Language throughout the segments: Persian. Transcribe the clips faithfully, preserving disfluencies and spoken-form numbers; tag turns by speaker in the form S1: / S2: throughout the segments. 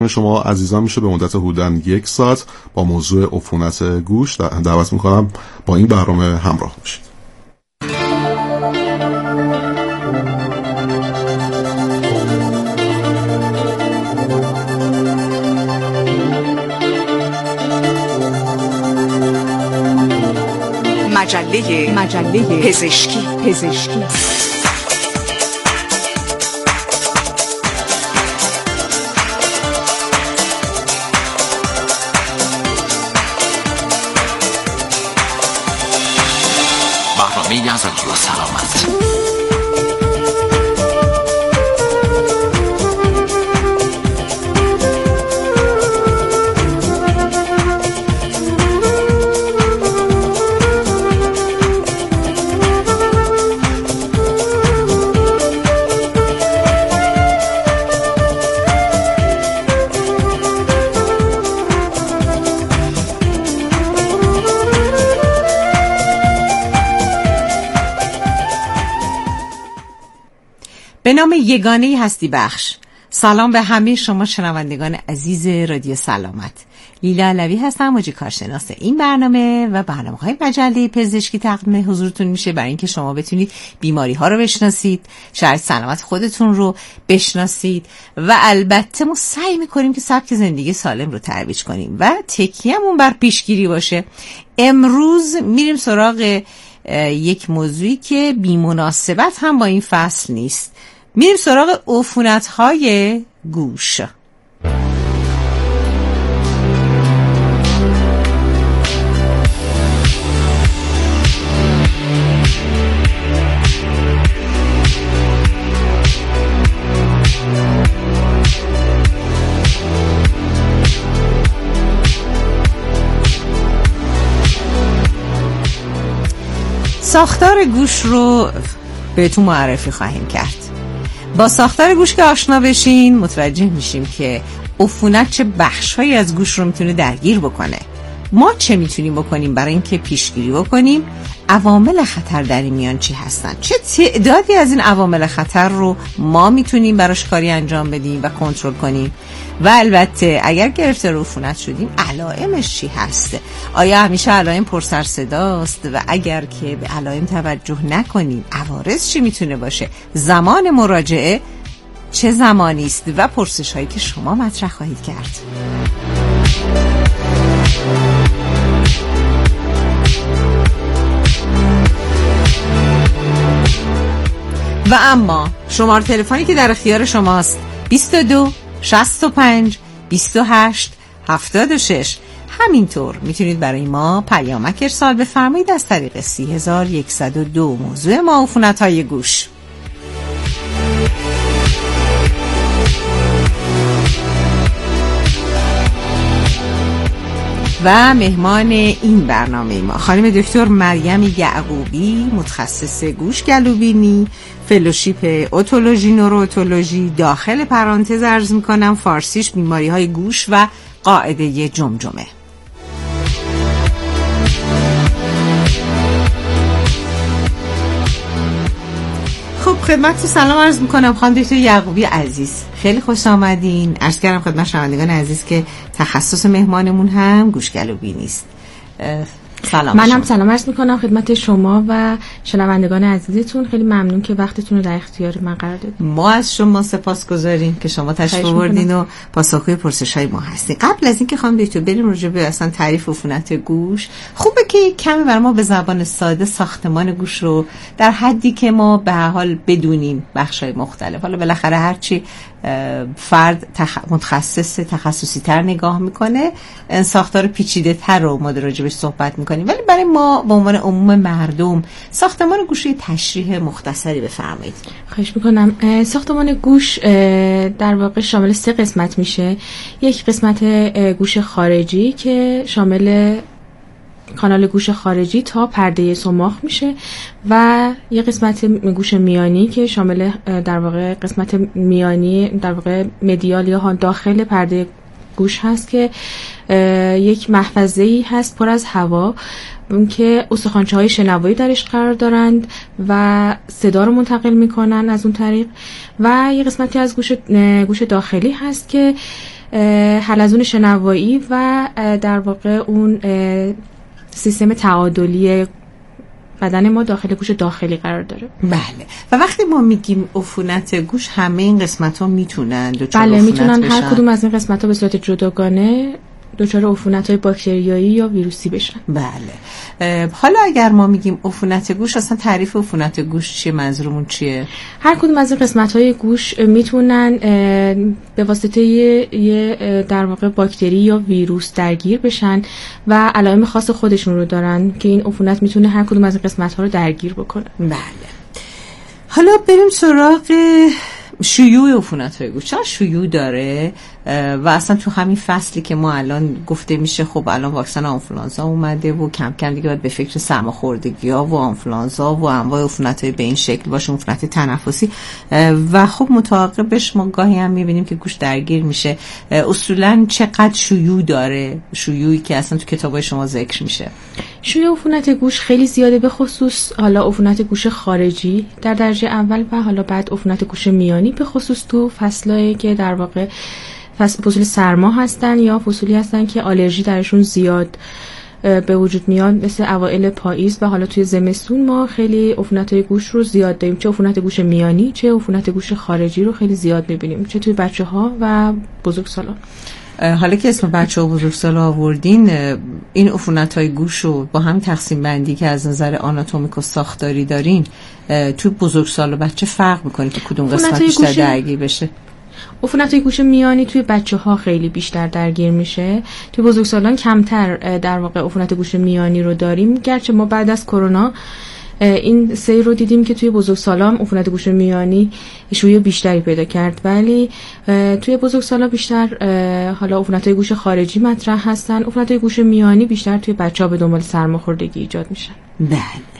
S1: شما عزیزان میشه به مدت حدوداً یک ساعت با موضوع عفونت گوش دعوت میکنم با این برنامه همراه باشید.
S2: مجله مجله پزشکی پزشکی
S3: برنامه از رادیو سلامت.
S4: به نام یگانه هستی بخش. سلام به همه شما شنوندگان عزیز رادیو سلامت. لیلا علوی هستم، موجی کارشناس این برنامه و برنامه‌های مجله پزشکی تقدیم حضورتون میشه برای اینکه شما بتونید بیماری ها رو بشناسید، شرایط سلامت خودتون رو بشناسید و البته ما سعی میکنیم که سبک زندگی سالم رو ترویج کنیم و تکیه‌مون بر پیشگیری باشه. امروز میریم سراغ یک موضوعی که بی‌مناسبت هم با این فصل نیست. میریم سراغ عفونت‌های گوش. ساختار گوش رو بهتون معرفی خواهیم کرد. با ساختار گوش که آشنا بشین متوجه میشیم که عفونت چه بخش‌هایی از گوش رو میتونه درگیر بکنه. ما چه میتونیم بکنیم برای اینکه پیشگیری بکنیم؟ عوامل خطر در این میان چی هستن؟ چه تعدادی از این عوامل خطر رو ما میتونیم براش کاری انجام بدیم و کنترل کنیم؟ و البته اگر گرفتار عفونت شدیم علائمش چی هست؟ آیا همیشه علائم پر سر صداست؟ و اگر که به علائم توجه نکنیم عوارض چی میتونه باشه؟ زمان مراجعه چه زمانی است؟ و پرسش هایی که شما مطرح خواهید کرد. و اما شماره تلفنی که در اختیار شماست بیست و دو شصت و پنج بیست و هشت هفتاد و شش. همینطور میتونید برای ما پیامک ارسال بفرمایید از طریق سی هزار و صد و دو. موضوع ما عفونت‌های گوش. و مهمان این برنامه ما خانم دکتر مریم یعقوبی، متخصص گوش گلوبینی، فلوشیپ اتولوژی نورواتولوژی، داخل پرانتز عرض میکنم فارسیش بیماری های گوش و قاعده جمجمه. خب خدمت سلام عرض میکنم خانم دکتر یعقوبی عزیز، خیلی خوش آمدین. عرض کردم خدمت شنوندگان عزیز که تخصص مهمانمون هم گوش گلوبینی است. سلام.
S5: من هم سلام عرض میکنم خدمت شما و شنوندگان عزیزتون. خیلی ممنون که وقتتون رو در اختیار من قرار دادید.
S4: ما از شما سپاسگزاریم که شما تشریف آوردین و پاسخگوی پرسش‌های ما هستین. قبل از اینکه خانم دکتر بریم راجع به اصلا تعریف عفونت گوش، خوبه که کمی بر ما به زبان ساده ساختمان گوش رو در حدی که ما به هر حال بدونیم بخش‌های مختلف. حالا بالاخره هر چی فرد تخ... متخصص تخصصی تر نگاه میکنه، ساختار پیچیده تر رو ما راجعش صحبت میکنیم، ولی برای ما به عنوان عموم مردم ساختمان گوش رو تشریح مختصری بفرمایید.
S5: خواهش میکنم. ساختمان گوش در واقع شامل سه قسمت میشه. یک قسمت گوش خارجی که شامل کانال گوش خارجی تا پرده صماخ میشه و یه قسمت گوش میانی که شامل در واقع قسمت میانی در واقع مدیال یا داخل پرده گوش هست که یک محفظه‌ای هست پر از هوا که استخوانچه‌های شنوایی درش قرار دارند و صدا رو منتقل میکنن از اون طریق. و یه قسمتی از گوش گوش داخلی هست که حلزون شنوایی و در واقع اون سیستم تعادلی بدن ما داخل گوش داخلی قرار داره.
S4: بله. و وقتی ما میگیم عفونت گوش همه این قسمت‌ها میتونن دچار
S5: بله
S4: عفونت
S5: میتونن
S4: بشن؟
S5: هر کدوم از این قسمت‌ها به صورت جداگانه دچار عفونت‌های باکتریایی یا ویروسی بشن.
S4: بله. حالا اگر ما میگیم عفونت گوش، اصلا تعریف عفونت گوش چیه؟ منظورمون چیه؟
S5: هر کدوم از این قسمت‌های گوش میتونن به واسطه یه در واقع باکتری یا ویروس درگیر بشن و علائم خاص خودشون رو دارن که این عفونت میتونه هر کدوم از این قسمت‌ها رو درگیر بکنه.
S4: بله. حالا بریم سراغ شیوع عفونت‌های گوش. چرا شیوع داره و اصلا تو همین فصلی که ما الان گفته میشه خب الان واکسن آنفولانزا اومده و کم کم دیگه باید به فکر سرماخوردگی‌ها و آنفولانزا و انواع عفونت‌های به این شکل باشه، عفونت تنفسی، و خب متعاقبش ما گاهی هم می‌بینیم که گوش درگیر میشه. اصولاً چقدر شیوع داره؟ شیوعی که اصلا تو کتابای شما ذکر میشه.
S5: شیوع عفونت گوش خیلی زیاده، به خصوص حالا عفونت گوش خارجی در درجه اول و حالا بعد عفونت گوش میانی، به خصوص تو فصلایی که در واقع فصل سرما هستن یا فصولی هستن که آلرژی درشون زیاد به وجود میاد، مثل اوایل پاییز و حالا توی زمستون ما خیلی عفونت‌های گوش رو زیاد داریم، چه عفونت گوش میانی چه عفونت گوش خارجی رو خیلی زیاد می‌بینیم، چه توی بچه‌ها و بزرگسالان.
S4: حالا که اسم بچه و بزرگسال آوردین، این عفونت‌های گوش رو با هم تقسیم بندی که از نظر آناتومیک و ساختاری دارین، توی بزرگسال و بچه فرق می‌کنه که کدوم قسمت بیشتر درگیر بشه؟
S5: عفونت‌های گوش میانی توی بچه‌ها خیلی بیشتر درگیر میشه، توی بزرگسالان کمتر در واقع عفونت گوش میانی رو داریم، گرچه ما بعد از کرونا این سیر رو دیدیم که توی بزرگسالان عفونت گوش میانی شیوع بیشتری پیدا کرد، ولی توی بزرگسالان بیشتر حالا عفونت‌های گوش خارجی مطرح هستن، عفونت‌های گوش میانی بیشتر توی بچه‌ها به دنبال سرماخوردگی ایجاد میشن.
S4: بله.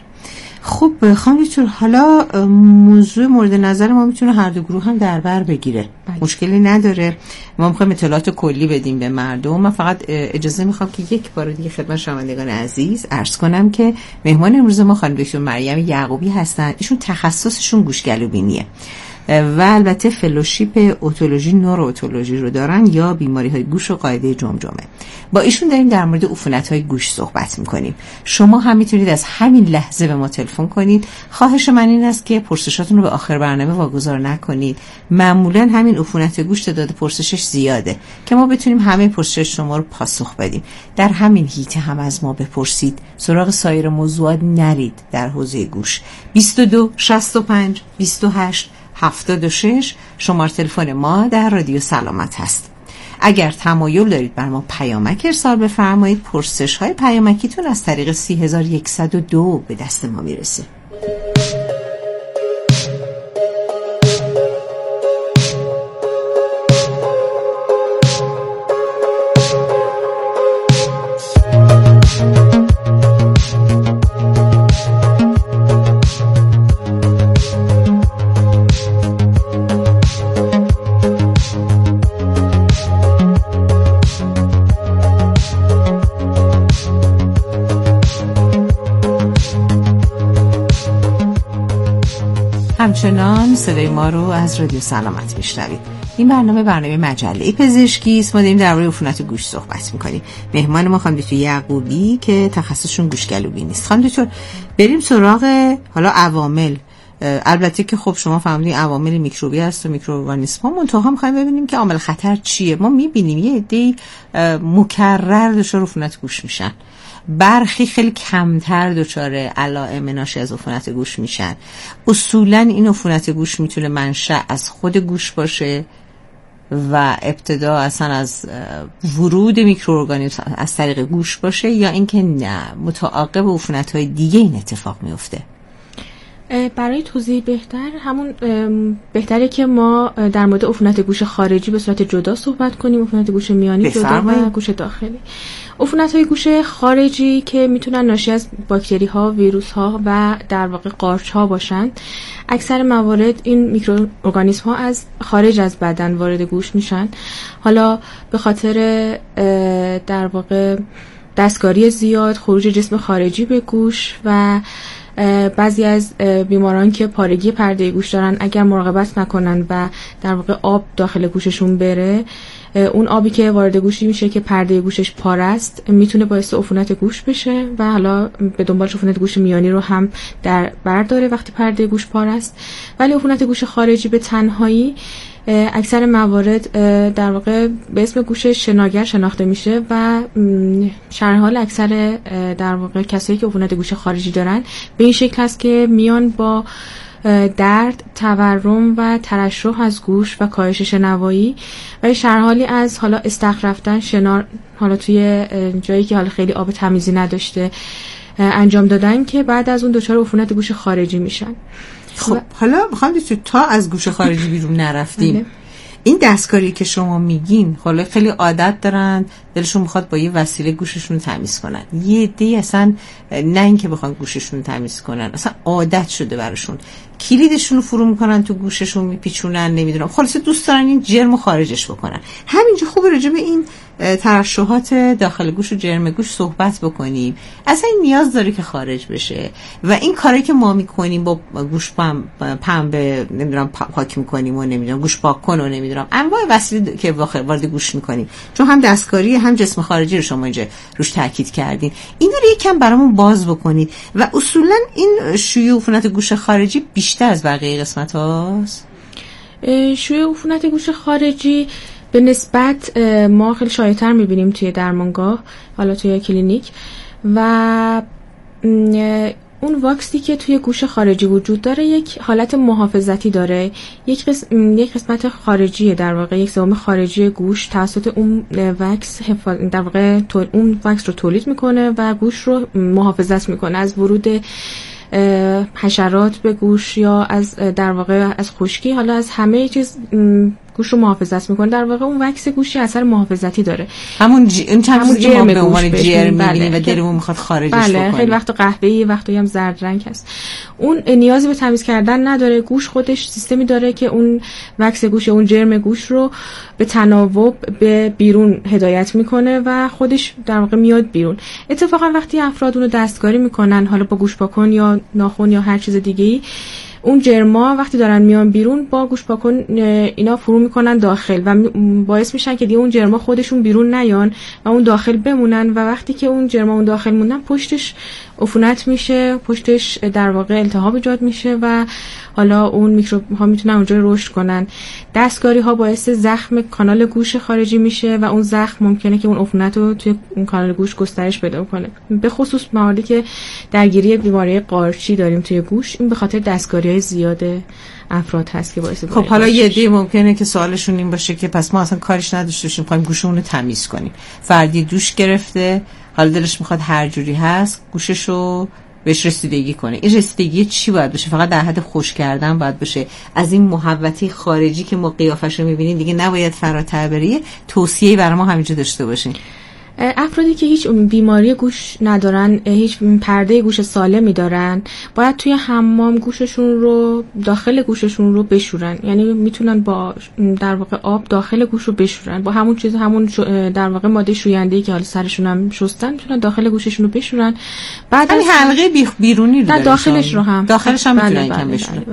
S4: خب خانم دکتر، حالا موضوع مورد نظر ما میتونه هر دو گروه هم در بر بگیره. بله. مشکلی نداره. ما میخوایم اطلاعات کلی بدیم به مردم. من فقط اجازه میخوام که یک بار دیگه خدمت شنوندگان عزیز عرض کنم که مهمان امروز ما خانم دکتر مریم یعقوبی هستن. ایشون تخصصشون گوشگلوبینیه و البته فلوشیپ اتولوژی نورو اتولوژی رو دارن یا بیماری های گوش و قاعده جمجمه. با ایشون داریم در مورد عفونت های گوش صحبت میکنیم. شما هم میتونید از همین لحظه به ما تلفن کنید. خواهش من این است که پرسشاتون رو به آخر برنامه واگذار نکنید. معمولا همین عفونت گوش تعداد پرسشش زیاده که ما بتونیم همه پرسش شما رو پاسخ بدیم. در همین هیته هم از ما بپرسید، سراغ سایر موضوعات نرید. در حوزه گوش بیست و دو شصت و پنج بیست و هشت هفتاد و شش شماره تلفن ما در رادیو سلامت هست. اگر تمایل دارید بر ما پیامک ارسال بفرمایید، پرسش های پیامکیتون از طریق سی هزار و صد و دو به دست ما میرسه. همچنان صدای ما رو از رادیو سلامت میشنوید. این برنامه برنامه مجله پزشکی است. ما داریم درباره عفونت گوش صحبت میکنیم. مهمان ما خانم دکتر یعقوبی که تخصصشون گوشگلوبینی است. خانم دکتر، بریم سراغ حالا عوامل. البته که خب شما فهمیدین عوامل میکروبی هست و میکروارگانیسم ها، منتها میخوایم ببینیم که عامل خطر چیه. ما میبینیم یه عده‌ای مکرر دچار عفونت گوش میشن، برخی خیلی کمتر دچار علائم ناشی از عفونت گوش میشن. اصولا این عفونت گوش میتونه منشأ از خود گوش باشه و ابتدا اصلا از ورود میکروارگانیسم از طریق گوش باشه، یا اینکه نه متعاقب عفونت‌های دیگه این اتفاق میفته.
S5: برای توضیح بهتر، همون بهتره که ما در مورد عفونت گوش خارجی به صورت جدا صحبت کنیم، عفونت گوش میانی جدا و گوش داخلی. عفونت‌های گوش خارجی که میتونن ناشی از باکتری ها، ویروس ها و در واقع قارچ ها باشن، اکثر موارد این میکروارگانیسم ها از خارج از بدن وارد گوش میشن. حالا به خاطر در واقع دستکاری زیاد، خروج جسم خارجی به گوش و بعضی از بیماران که پارگی پرده گوش دارن، اگر مراقبت نکنن و در واقع آب داخل گوششون بره، اون آبی که وارد گوش میشه که پرده گوشش پاره است میتونه باعث عفونت گوش بشه و حالا به دنبالش عفونت گوش میانی رو هم در برداره وقتی پرده گوش پاره است. ولی عفونت گوش خارجی به تنهایی اکثر موارد در واقع به اسم گوش شناگر شناخته میشه و شرح حال اکثر در واقع کسایی که عفونت گوش خارجی دارن به این شکل است که میان با درد، تورم و ترشح از گوش و کاهش شنوایی و شرح حالی از حالا استخر رفتن شنار حالا توی جایی که حالا خیلی آب تمیزی نداشته انجام دادن که بعد از اون دچار عفونت گوش خارجی میشن.
S4: خب حالا میخوام تو تا از گوش خارجی بیرون نرفتیم این دستکاری که شما میگین حالا خیلی عادت دارن دلشون میخواد با یه وسیله گوششون رو تمیز کنن، یه عده اصلا نه اینکه بخوان گوششون رو تمیز کنن اصلا عادت شده براشون کلیدشون رو فرو میکنن تو گوششون میپیچونن نمیدونم خلاصه دوست دارن این جرم رو خارجش بکنن. همینجا خوبه راجع به این ترشحات داخل گوش و جرم گوش صحبت بکنیم. اصلا این نیاز داره که خارج بشه و این کاری که ما میکنیم با گوش پم پنبه نمیدونم پاک میکنیم و نمیدونم گوش پاک کن و نمیدونم انواع وسیله که وارد گوش میکنیم چون هم دستکاری هم جسم خارجی رو شما اینجا روش تاکید کردین اینا رو یکم برامون باز بکنید و اصولا این شیوع عفونت گوش خارجی بیشتر از بقیه قسمت هاست.
S5: شیوع عفونت گوش خارجی به نسبت ما خیلی شایع‌تر می‌بینیم توی درمانگاه حالا توی کلینیک و اون واکسی که توی گوش خارجی وجود داره یک حالت محافظتی داره، یک قسم یک قسمت خارجی در واقع یک سوم خارجی گوش توسط اون واکس در واقع اون واکس رو تولید میکنه و گوش رو محافظت میکنه از ورود حشرات به گوش یا از در واقع از خشکی حالا از همه چیز گوش رو محافظت میکنه. در واقع اون واکس گوشی اثر محافظتی داره
S4: همون ج... اون چند چیزی که ما به عنوان جرم می‌بینیم و دلمون میخواد خارجش
S5: بله
S4: بکنیم.
S5: خیلی وقت قهوه‌ای وقتی هم زرد رنگ هست. اون نیازی به تمیز کردن نداره، گوش خودش سیستمی داره که اون واکس گوش اون جرم گوش رو به تناوب به بیرون هدایت میکنه و خودش در واقع میاد بیرون. اتفاقا وقتی افراد اون رو دستکاری میکنن حالا با گوش پاکن یا ناخن یا هر چیز دیگه‌ای اون جرما وقتی دارن میان بیرون با گوش پاکن اینا فرو میکنن داخل و باعث میشن که دیگه اون جرما خودشون بیرون نیان و اون داخل بمونن و وقتی که اون جرما اون داخل موندن پشتش عفونت میشه، پشتش در واقع التهاب ایجاد میشه و حالا اون میکروب ها میتونن اونجا رشد کنن. دستکاری ها باعث زخم کانال گوش خارجی میشه و اون زخم ممکنه که اون عفونت رو توی اون کانال گوش گسترش پیدا کنه. به خصوص مواردی که درگیری بیماری قارچی داریم توی گوش این به خاطر دستکاری‌های زیاد افراد هست که باعث
S4: خب حالا یه دی ممکنه که سوالشون این باشه که پس ما اصلا کارش نداشته باشیم می‌خوایم گوشمون رو تمیز کنیم. فردی دوش گرفته حالا دلش میخواد هر جوری هست گوششو بهش رسیدگی کنه. این رسیدگی چی باید بشه؟ فقط در حد خوش کردن باید بشه. از این محوطه خارجی که ما قیافش رو میبینیم دیگه نباید فراتر بره. توصیه‌ای برای ما همینجا داشته باشین.
S5: افرادی که هیچ بیماری گوش ندارن، هیچ پرده گوش سالمی دارن، باید توی حمام گوششون رو داخل گوششون رو بشورن. یعنی میتونن با در واقع آب داخل گوش رو بشورن با همون چیز همون در واقع ماده شوینده‌ای که حالا سرشون هم شستن میتونن داخل گوششون رو بشورن. بعد
S4: از حلقه بیرونی رو
S5: داخلش رو هم
S4: داخلش هم میتونن کم بشورن.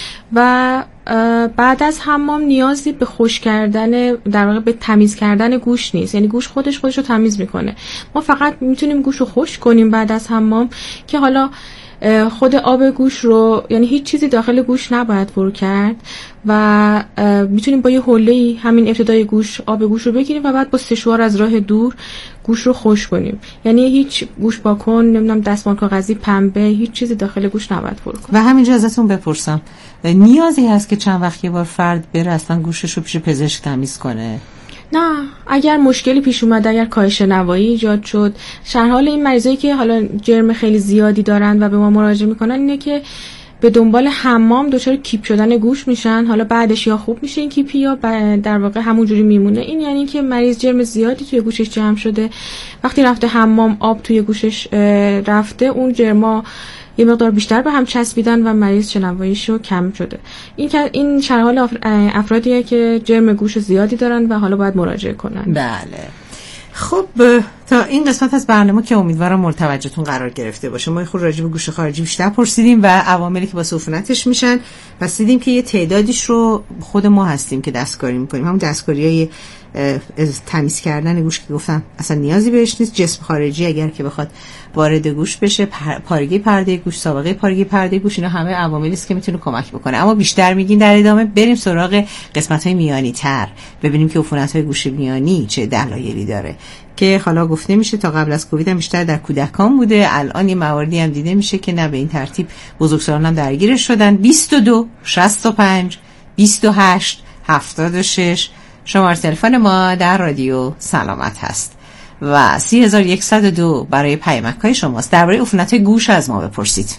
S5: و بعد از حمام نیازی به خشک کردن در واقع به تمیز کردن گوش نیست. یعنی گوش خودش خودش رو تمیز میکنه. ما فقط میتونیم گوش رو خشک کنیم بعد از حمام که حالا خود آب گوش رو یعنی هیچ چیزی داخل گوش نباید فرو کرد و میتونیم با یه حوله‌ای همین ابتدای گوش آب گوش رو بگیریم و بعد با سشوار از راه دور گوش رو خشک کنیم. یعنی هیچ گوش پاکن نمیدونم دستمال کاغذی پنبه هیچ چیزی داخل گوش نباید فرو کنه.
S4: و همینجا ازتون بپرسم نیازی هست که چند وقت یه بار فرد بره اصلا گوشش رو پیش پزشک تمیز کنه؟
S5: نه، اگر مشکلی پیش اومد، اگر کاهش شنوایی ایجاد شد، شرح حال این مریضایی که حالا جرم خیلی زیادی دارن و به ما مراجعه میکنن اینه که به دنبال حمام دچار کیپ شدن گوش میشن. حالا بعدش یا خوب میشه این کیپی یا در واقع همونجوری میمونه. این یعنی که مریض جرم زیادی توی گوشش جمع شده، وقتی رفته حمام آب توی گوشش رفته اون جرما یه مقدار بیشتر به هم چسبیدن و مریض شنواییش رو کم شده. این که این شرح حال افرادیه که جرم گوش زیادی دارن و حالا باید مراجعه کنن.
S4: بله. خب تا این قسمت از برنامه که امیدوارم مورد توجهتون قرار گرفته باشه، ما خود راجع به گوش خارجی بیشتر پرسیدیم و عواملی که باعث عفونتش میشن، پس دیدیم که یه تعدادیش رو خود ما هستیم که دستکاری میکنیم. همون دستکاریای تمیز کردن گوش که گفتم اصلا نیازی بهش نیست. جسم خارجی اگر که بخواد وارد گوش بشه، پارگی پرده گوش، سابقه پارگی پرده گوش، اینا همه عواملی است که میتونه کمک بکنه. اما بیشتر میگین در ادامه بریم سراغ قسمت‌های میانی تر، ببینیم که عفونت‌های گوش میانی چه دلایلی داره که حالا گفته میشه تا قبل از کووید هم بیشتر در کودکان بوده. الان یه مواردی هم دیده میشه که نه به این ترتیب بزرگسالان هم درگیرش شدن. بیست و دو شصت و پنج بیست و هشت هفتاد و شش شماره تلفن ما در رادیو سلامت هست و سی هزار و صد و دو برای پیامک‌های شماست. درباره عفونت‌های گوش از ما بپرسید.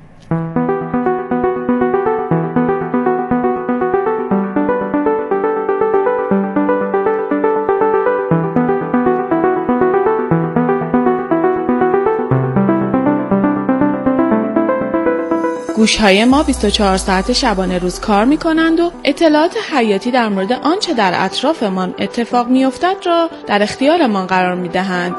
S6: گوش‌های ما بیست و چهار ساعت شبانه روز کار می‌کنند و اطلاعات حیاتی در مورد آنچه در اطرافمان اتفاق می‌افتد را در اختیارمان قرار می‌دهند.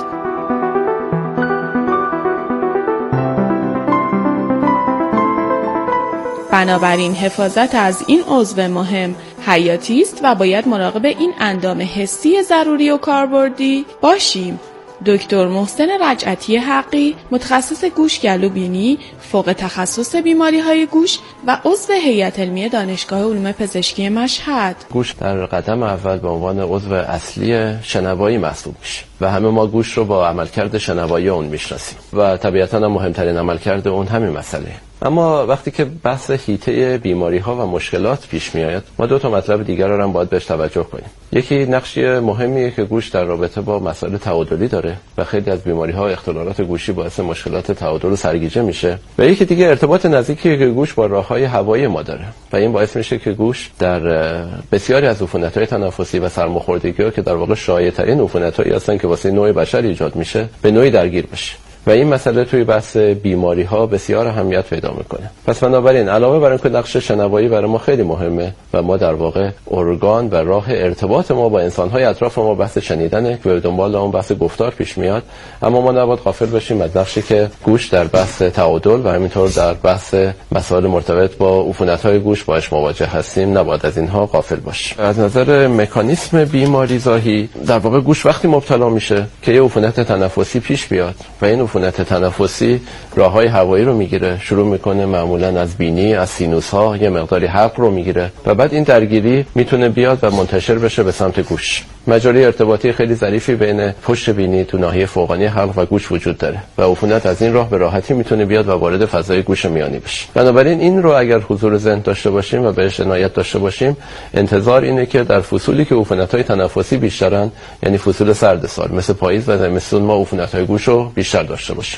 S6: بنابراین حفاظت از این عضو مهم حیاتی است و باید مراقب این اندام حسی ضروری و کاربردی باشیم. دکتر محسن رجعتی حقی، متخصص گوش گلو بینی، فوق تخصص بیماری‌های گوش و عضو هیئت علمی دانشگاه علوم پزشکی مشهد.
S7: گوش در قدم اول به عنوان عضو اصلی شنوایی محسوب میشه و همه ما گوش رو با عملکرد شنوایی اون میشناسیم و طبیعتاً هم مهمترین عملکرد اون همین مسئله. اما وقتی که بحث حیطه بیماری‌ها و مشکلات پیش میاد، ما دو تا مطلب دیگر رو هم باید بهش توجه کنیم. یکی نقشی مهمیه که گوش در رابطه با مسائل تعادلی داره و خیلی از بیماری‌ها و اختلالات گوشی باعث مشکلات تعادل و سرگیجه میشه. و یکی دیگه ارتباط نزدیکی که گوش با راه‌های هوایی ما داره و این باعث میشه که گوش در بسیاری از عفونت‌های تنفسی و سرماخوردگی‌ها که در واقع شایع‌ترین عفونت‌هایی هستن که واسه نوع بشر ایجاد میشه، به نوعی درگیر بشه. و این مسئله توی بحث بیماری ها بسیار اهمیت پیدا میکنه. پس بنابراین علاوه بر اینکه نقش شنوایی برای ما خیلی مهمه و ما در واقع ارگان و راه ارتباط ما با انسان های اطراف ما بحث شنیدنه که به دنبال اون بحث گفتار پیش میاد، اما ما نباید غافل بشیم از نقشی که گوش در بحث تعادل و همینطور در بحث مسائل مرتبط با عفونت های گوش باهاش مواجه هستیم، نباید از اینها غافل باشیم. از نظر مکانیسم بیماری زاهی، در واقع گوش وقتی مبتلا میشه که یه عفونت تنفسی پیش بیاد و این عفونت تنفسی راههای هوایی رو میگیره، شروع میکنه معمولا از بینی، از سینوس ها، یه مقداری حلق رو میگیره و بعد این درگیری میتونه بیاد و منتشر بشه به سمت گوش. مجاری ارتباطی خیلی ظریفی بین پشت بینی تو ناحیه فوقانی حلق و گوش وجود داره و عفونت از این راه به راحتی میتونه بیاد و وارد فضای گوش میانی بشه. بنابراین این رو اگر حضور ذهن داشته باشیم و بهش عنایت داشته باشیم، انتظار اینه که در فصولی که عفونت‌های تنفسی بیشترن، یعنی فصول سرد سال مثل پاییز و زمستون، ما عفونت‌های گوش رو بیشتر داشته باشیم.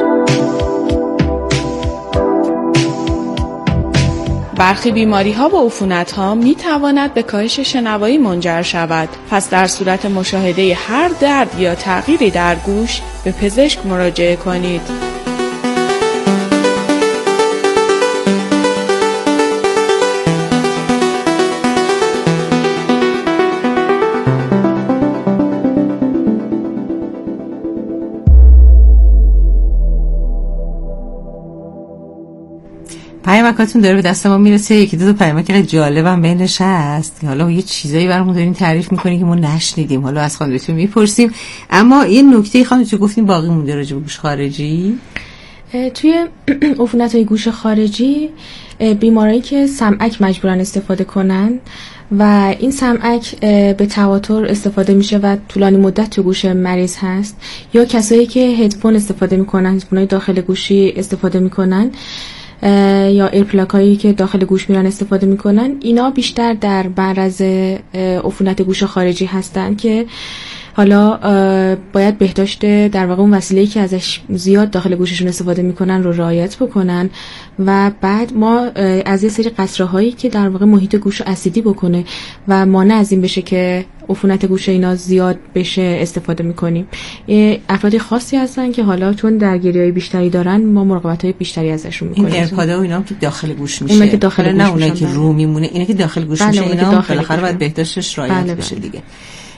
S6: برخی بیماری‌ها و عفونت‌ها می‌تواند به کاهش شنوایی منجر شود. پس در صورت مشاهده هر درد یا تغییری در گوش به پزشک مراجعه کنید.
S4: پیامکاتون داره به دست ما میرسه. یکی دو تا پیامک خیلی جالبم بینش هست که حالا یه چیزایی برامون دارین تعریف میکنین که ما نشنیدیم، حالا از خانمتون میپرسیم. اما یه نکته خانمتون گفتین باقی مونده راجع به گوش خارجی.
S5: توی عفونت‌های گوش خارجی بیمارایی که سمعک مجبورن استفاده کنن و این سمعک به تواتر استفاده میشه و طولانی مدت تو گوش مریض هست، یا کسایی که هدفون استفاده میکنن، هدفونای داخل گوشی استفاده میکنن یا ایرپلاک هایی که داخل گوش میرن استفاده میکنن، اینا بیشتر در معرض عفونت گوش خارجی هستن که حالا باید بهداشت در واقع اون وسیله‌ای که ازش زیاد داخل گوششون استفاده میکنن رو رعایت بکنن و بعد ما از یه سری قطره هایی که در واقع محیط گوش اسیدی بکنه و مانع از این بشه که عفونت گوش اینا زیاد بشه استفاده میکنیم. افرادی خاصی هستن که حالا چون درگیری‌های بیشتری دارن ما مراقبت‌های بیشتری ازشون میکنیم.
S4: این ایرپادا و اینا که داخل گوش میشه،
S5: اونا که داخل گوش
S4: نه اونایی که رو میمونه، اینا که داخل گوش
S5: بله،
S4: میشه، اینا
S5: داخل
S4: بالاخره باید بهداشتش رعایت بله بشه دیگه.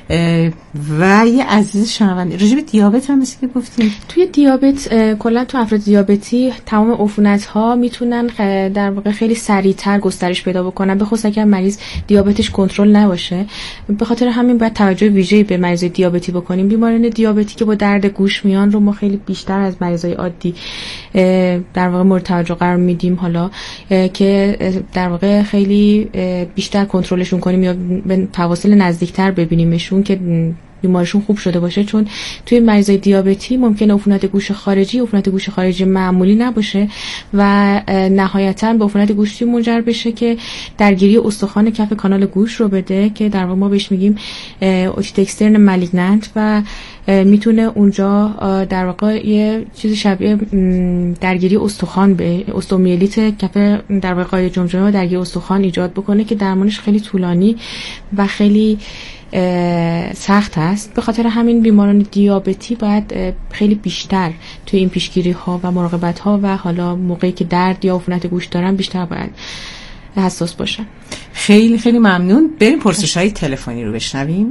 S4: و یه عزیز شنونده راجع به دیابت هم مثل که گفتیم.
S5: توی دیابت کلا تو افراد دیابتی تمام عفونت‌ها میتونن در واقع خیلی سریعتر گسترش پیدا بکنن، به خصوص اگر مریض دیابتش کنترل نباشه. به خاطر همین باید توجه ویژه‌ای به مریض دیابتی بکنیم. بیماران دیابتی که با درد گوش میان رو ما خیلی بیشتر از مریضای عادی در واقع مورد توجه قرار میدیم، حالا که در واقع خیلی بیشتر کنترلشون کنیم یا به فواصل نزدیکتر ببینیمشون که بیمارشون خوب شده باشه. چون توی مریضای دیابتی ممکنه عفونت گوش خارجی عفونت گوش خارجی معمولی نباشه و نهایتاً به عفونت گوشی منجر بشه که درگیری استخوان کف کانال گوش رو بده که در واقع ما بهش میگیم اوتیت اکسترن مالیگنانت و میتونه اونجا در واقع یه چیزی شبیه درگیری استخوان به استومیلیت کف در واقع قای جمجمه و درگیری استخوان ایجاد بکنه که درمانش خیلی طولانی و خیلی سخت است. به خاطر همین بیماران دیابتی باید خیلی بیشتر توی این پیشگیری ها و مراقبت ها و حالا موقعی که درد یا عفونت گوش دارن بیشتر باید حساس باشن.
S4: خیلی خیلی ممنون. بریم پرسش های تلفنی رو بشنویم.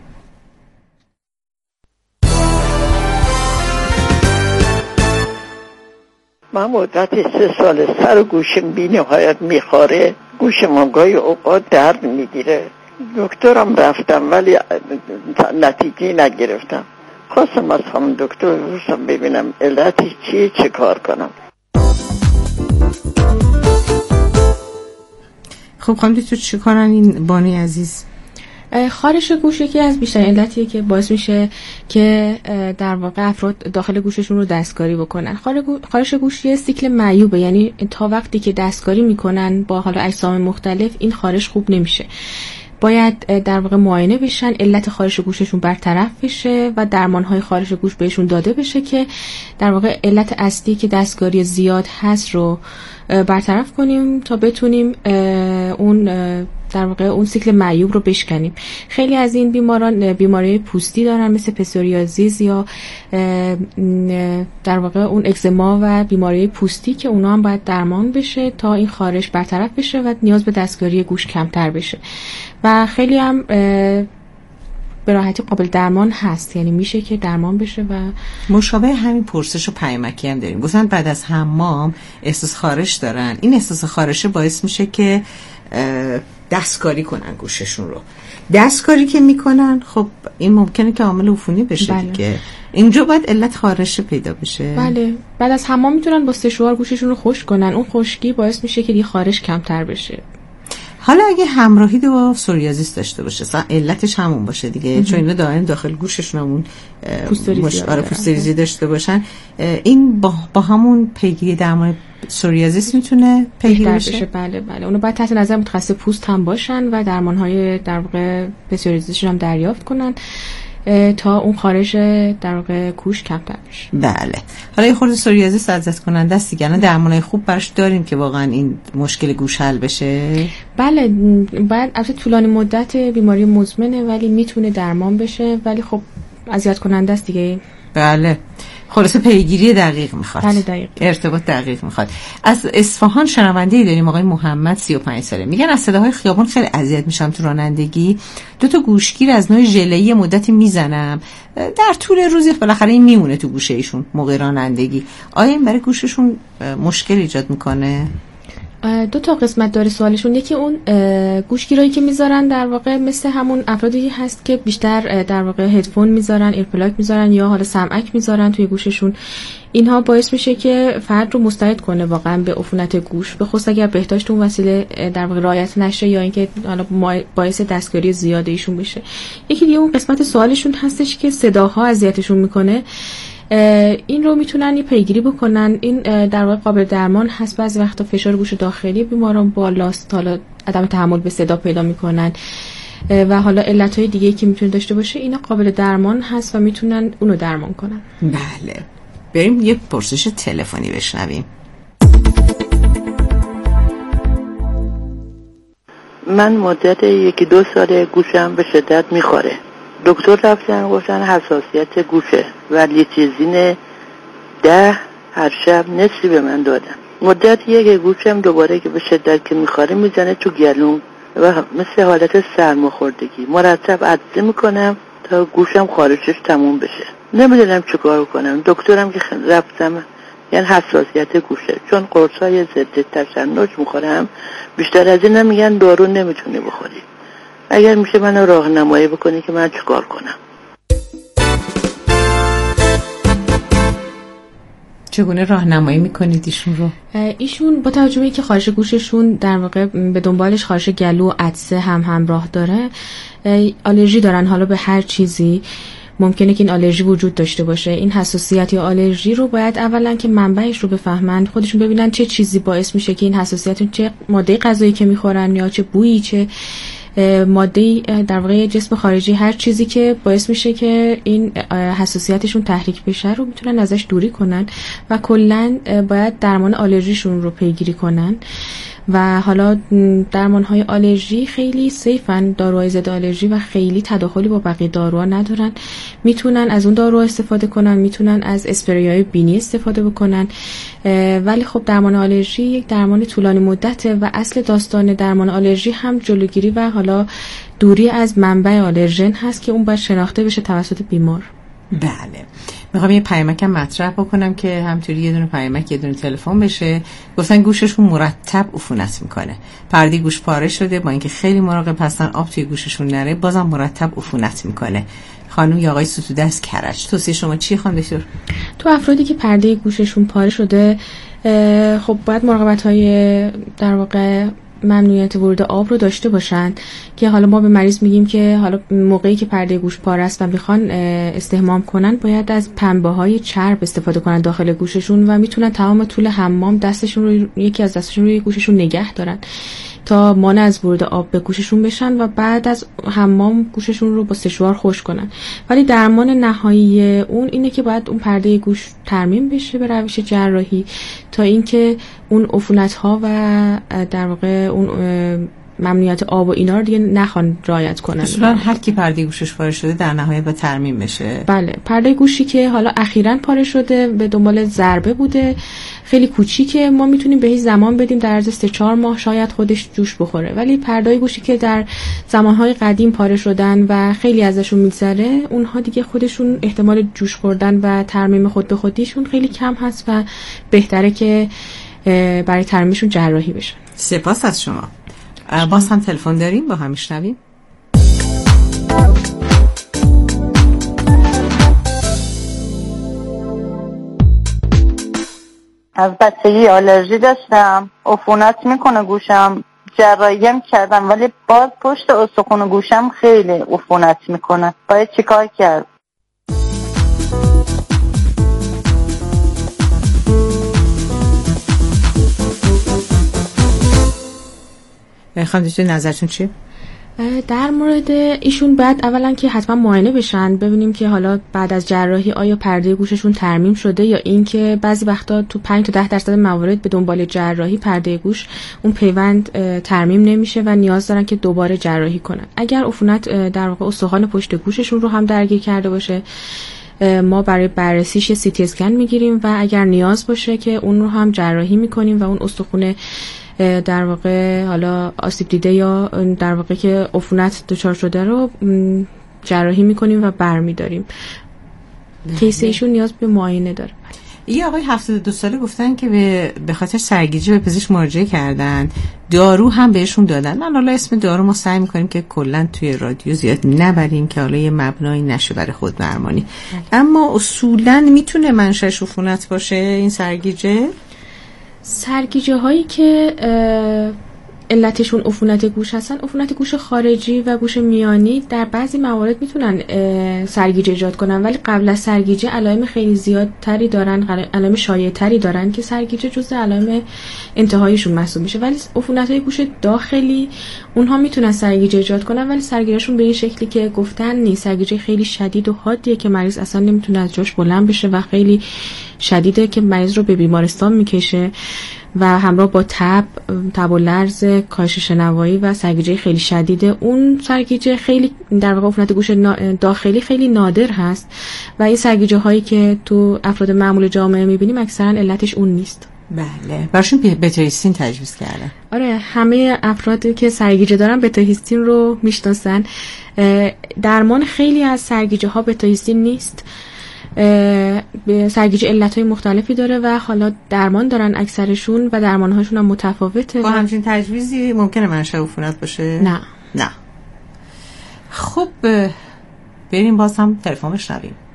S8: من مدت سه سال سر و گوشم بی نهایت میخاره، گوشم گاهی اوقات درد میگیره. دکترم رفتم ولی نتیجه نگرفتم. خواستم از همون دکتر بپرسم ببینم علتش چیه، چه کار کنم.
S4: خب خانم دکتر چه کنن این بانی عزیز؟
S5: خارش گوش یکی از بیشتر علتیه که باعث میشه که در واقع افراد داخل گوششون رو دستکاری بکنن. خارش گوش یه سیکل معیوبه، یعنی تا وقتی که دستکاری میکنن با حالا اجسام مختلف این خارش خوب نمیشه. باید در واقع معاینه بشن، علت خارش گوششون برطرف بشه و درمانهای خارش گوش بهشون داده بشه که در واقع علت اصلی که دستکاری زیاد هست رو برطرف کنیم تا بتونیم اون در واقع اون سیکل معیوب رو بشکنیم. خیلی از این بیماران بیماری پوستی دارن مثل پسوریازیس یا در واقع اون اگزما و بیماری پوستی که اونا هم باید درمان بشه تا این خارش برطرف بشه و نیاز به دستکاری گوش کمتر بشه. و خیلی هم به راحتی قابل درمان هست، یعنی میشه که درمان بشه. و
S4: مشابه همین پرسش و پیامکی هم داریم. گفتن بعد از حمام احساس خارش دارن، این احساس خارش باعث میشه که دستکاری کنن گوششون رو. دستکاری که میکنن خب این ممکنه که عامل عفونی بشه. بله. دیگه اینجا باید علت خارش پیدا بشه.
S5: بله. بعد از حمام میتونن با سشوار گوششون رو خشک کنن، اون خشکی باعث میشه که دیگه خارش کمتر بشه.
S4: حالا اگه همراهی با سوریازیس داشته باشه علتش همون باشه دیگه، چون اینا دائم داخل گوششون همون پوستریزی داشته باشن، این با, با همون پیگیری درمان سوریازیس میتونه پیگیری بشه.
S5: بله بله. اونو باید تحت نظر متخصص پوست هم باشن و درمانهای در واقع سوریازیسشون هم دریافت کنن تا اون خارش در واقع گوش کمتر بشه.
S4: بله. حالا یه خورده سوریازیس اذیت کننده است دیگه، درمانای خوب براش داریم که واقعا این مشکل گوش حل بشه.
S5: بله. بعد البته طولانی مدت بیماری مزمنه ولی میتونه درمان بشه، ولی خب اذیت کننده است دیگه.
S4: بله. خلاصه پیگیری دقیق میخواد.
S5: بله دقیق.
S4: ارتباط دقیق میخواد. از اصفهان شنونده‌ای داریم آقای محمد سی و پنج ساله. میگن از صداهای خیابان خیلی اذیت میشم تو رانندگی. دو تا گوشگیر از نوع ژله‌ای مدتی میزنم. در طول روز بالاخره این میمونه تو گوشه ایشون موقع رانندگی. آیا این برای گوششون مشکل ایجاد میکنه؟
S5: دو تا قسمت داره سوالشون. یکی اون گوشگیرایی که میذارن در واقع مثل همون افرادی هست که بیشتر در واقع هدفون میذارن، ایرپلاگ میذارن یا حالا سمعک میذارن توی گوششون. اینها باعث میشه که فرد رو مستعد کنه واقعا به عفونت گوش، به خصوص اگر بهداشت اون وسیله در واقع رعایت نشه یا اینکه حالا باعث دستکاری زیاده ایشون بشه. یکی دیگه اون قسمت سوالشون هستش که صداها اذیتشون میکنه. این رو میتونن یه پیگیری بکنن. این در واقع قابل درمان هست. بعضی وقتا فشار گوش داخلی بیماران بالاست، حالا عدم تحمل به صدا پیدا میکنن و حالا علتهای دیگه که میتونه داشته باشه، اینا قابل درمان هست و میتونن اونو درمان کنن.
S4: بله. بریم یه پرسش تلفنی بشنویم.
S8: من مدت یکی دو ساله گوشم به شدت میخوره. دکتر رفتن گفتن حساسیت گوشه و لیتیزین ده هر شب نصفی به من دادن. مدت یک گوشم دوباره که به شدت که میخوره میزنه تو گلوم و مثل حالت سرماخوردگی مرتب عطسه میکنم تا گوشم خارجش تموم بشه. نمیدونم چه کار کنم. دکترم که رفتم، یعنی حساسیت گوشه، چون قرصای ضد تشنج میخورم، بیشتر از این میگن دارو نمیتونی بخوری. اگر میشه منو راهنمایی بکنی که من چه کار کنم.
S4: چگونه راهنمایی میکنید ایشون رو؟
S5: ایشون با توجه به اینکه خارش گوششون در واقع به دنبالش خارش گلو و عطسه هم همراه داره، آلرژی دارن، حالا به هر چیزی ممکنه که این آلرژی وجود داشته باشه. این حساسیت یا آلرژی رو باید اولا که منبعش رو بفهمن، خودشون ببینن چه چیزی باعث میشه که این حساسیت، چه ماده غذایی که میخورن یا چه بویی، چه ماده در واقع جسم خارجی، هر چیزی که باعث میشه که این حساسیتشون تحریک بشه رو میتونن ازش دوری کنن و کلا باید درمان آلرژیشون رو پیگیری کنن. و حالا درمان‌های آلرژی خیلی سیفن، داروهای ضد آلرژی، و خیلی تداخلی با بقیه داروها ندارن. میتونن از اون داروها استفاده کنن، میتونن از اسپری‌های بینی استفاده بکنن، ولی خب درمان آلرژی یک درمان طولانی مدته و اصل داستان درمان آلرژی هم جلوگیری و حالا دوری از منبع آلرژن هست که اون باید شناخته بشه توسط بیمار.
S4: بله، میخوام یه پیامک هم مطرح بکنم که همطوری یه دونه پیامک یه دونه تلفن بشه. گفتن گوششون مرتب عفونت میکنه، پرده گوش پاره شده، با اینکه خیلی مراقب هستن آب توی گوششون نره بازم مرتب عفونت میکنه. خانم یا آقای ستوده از کرج، توصیه شما چیه خانم دکتر؟
S5: تو افرادی که پرده گوششون پاره شده، خب باید مراقبت‌های در واقع ممنوعیت ورود آب رو داشته باشن که حالا ما به مریض میگیم که حالا موقعی که پرده گوش پاره است و میخوان استحمام کنن باید از پنبه‌های چرب استفاده کنن داخل گوششون و میتونن تمام طول حمام دستشون رو، یکی از دستشون روی گوششون نگه دارن تا مانع از ورود آب به گوششون بشن و بعد از حمام گوششون رو با سشوار خشک کنن. ولی درمان نهایی اون اینه که باید اون پرده گوش ترمیم بشه به روش جراحی تا اینکه اون عفونت‌ها و در واقع اون ممنوعیت آب و اینا رو دیگه نخوان رعایت کنن.
S4: اصلا هر کی پرده گوشش پاره شده در نهایت با ترمیم بشه.
S5: بله، پرده گوشی که حالا اخیراً پاره شده به دنبال ضربه بوده، خیلی کوچیکه، ما میتونیم بهش زمان بدیم، در عرض سه چهار ماه شاید خودش جوش بخوره. ولی پرده گوشی که در زمانهای قدیم پاره شدن و خیلی ازشون میگذره، اونها دیگه خودشون احتمال جوش خوردن و ترمیم خود به خودیشون خیلی کم هست و بهتره که برای ترمیمشون جراحی بشه.
S4: سپاس از شما. باز هم تلفن داریم، با هم میشنویم.
S9: از بچگی آلرژی داشتم، عفونت میکنه گوشم، جراحی هم کردم ولی باز پشت استخوان گوشم خیلی عفونت میکنه. باید چیکار کرد؟
S4: خانم نظرتون چیه؟
S5: در مورد ایشون بعد اولا که حتما معاینه بشن، ببینیم که حالا بعد از جراحی آیا پرده گوششون ترمیم شده یا اینکه بعضی وقتا تو پنج تا ده درصد موارد به دنبال جراحی پرده گوش اون پیوند ترمیم نمیشه و نیاز دارن که دوباره جراحی کنن. اگر عفونت در واقع استخوان پشت گوششون رو هم درگیر کرده باشه، ما برای بررسیش سی تی اسکن میگیریم و اگر نیاز باشه که اون رو هم جراحی میکنیم و اون استخوان در واقع حالا آسیب دیده یا در واقع که عفونت دچار شده رو جراحی میکنیم و برمیداریم. کیس ایشون نیاز به معاینه داره.
S4: یه آقای هفتاد و دو ساله گفتن که به به خاطر سرگیجه به پزشک مراجعه کردن، دارو هم بهشون دادن. من حالا اسم دارو ما سعی میکنیم که کلا توی رادیو زیاد نبریم که حالا یه مبنایی نشه برای خود درمانی، اما اصولا میتونه منشأش عفونت باشه این سرگیجه.
S5: سرگیجه هایی که علتشون عفونت گوش هستن، عفونت گوش خارجی و گوش میانی در بعضی موارد میتونن سرگیجه ایجاد کنن، ولی قبل از سرگیجه علائم خیلی زیادتری دارن، علائم شایع‌تری دارن که سرگیجه جزء علائم انتهاییشون محسوب میشه. ولی عفونت‌های گوش داخلی اونها میتونن سرگیجه ایجاد کنن، ولی سرگیجهشون به این شکلی که گفتن نیست. سرگیجه خیلی شدید و حادیه که مریض اصلا نمیتونه از جاش بلند بشه و خیلی شدیده که مریض رو به بیمارستان میکشه و همراه با تب، تب و لرز، کاهش شنوایی و سرگیجه خیلی شدیده. اون سرگیجه خیلی در واقع عفونت گوش داخلی خیلی نادر هست و این سرگیجه هایی که تو افراد معمول جامعه میبینیم اکثرا علتش اون نیست.
S4: بله. براشون بتاهیستین تجویز کردن.
S5: آره، همه افرادی که سرگیجه دارن بتاهیستین رو میشناسن. درمان خیلی از سرگیجه ها بتاهیستین نیست. سرگیجه علتهای مختلفی داره و حالا درمان دارن اکثرشون و درمانهاشون هم متفاوته.
S4: با همچین تجویزی ممکنه منشأ عفونت باشه؟
S5: نه
S4: نه. خب بریم باز هم تلفن بشنویم.